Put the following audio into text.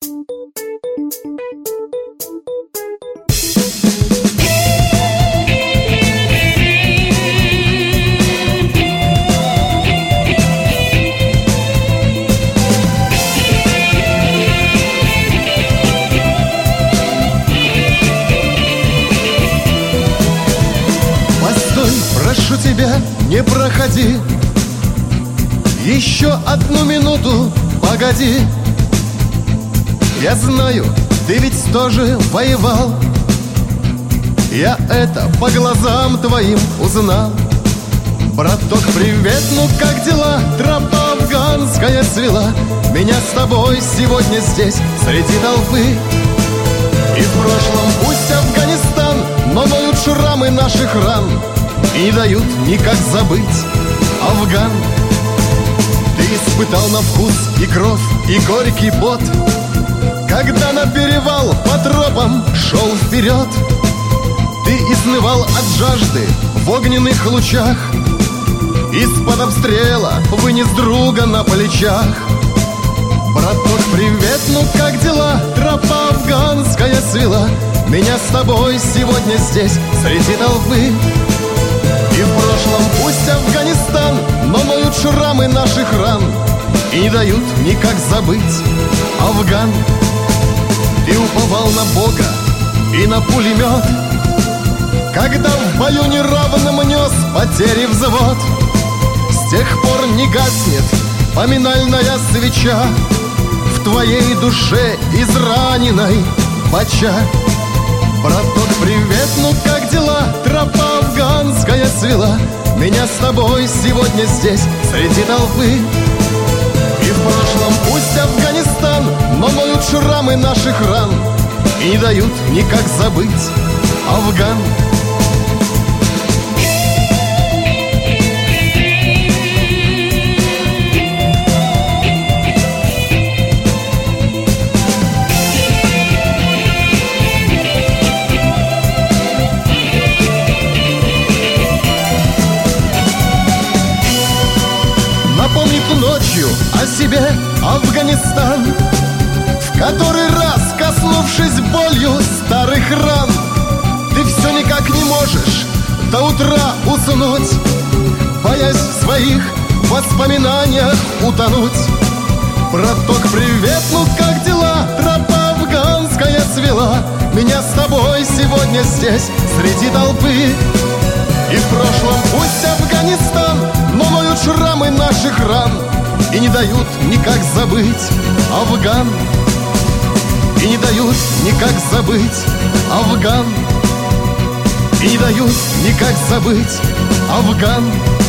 Прошу тебя, не проходи, еще одну минуту погоди. Я знаю, ты ведь тоже воевал, я это по глазам твоим узнал. Браток, привет, ну как дела? Тропа афганская свела меня с тобой сегодня здесь, среди толпы. И в прошлом пусть Афганистан, но ноют шрамы наших ран и не дают никак забыть Афган. Ты испытал на вкус и кровь, и горький пот, когда на перевал по тропам шел вперед. Ты изнывал от жажды в огненных лучах, из-под обстрела вынес друга на плечах. Браток, привет, ну как дела? Тропа афганская свела меня с тобой сегодня здесь, среди толпы. И в прошлом пусть Афганистан, но ноют шрамы наших ран и не дают никак забыть Афган. Ты уповал на Бога и на пулемет, когда в бою неравным нес потери взвод. С тех пор не гаснет поминальная свеча в твоей душе израненной бача. Браток, привет, ну как дела? Тропа афганская свела меня с тобой сегодня здесь, среди толпы. И в прошлом пусть Афганистан, но ноют шрамы наших ран и не дают никак забыть Афган. Напомнит ночью о себе Афганистан, в который раз, коснувшись болью старых ран, ты все никак не можешь до утра уснуть, боясь в своих воспоминаниях утонуть. Браток, привет, ну как дела? Тропа афганская свела меня с тобой сегодня здесь, среди толпы. И в прошлом пусть Афганистан, но ноют шрамы наших ран и не дают никак забыть Афган. И не дают никак забыть Афган. И не дают никак забыть Афган.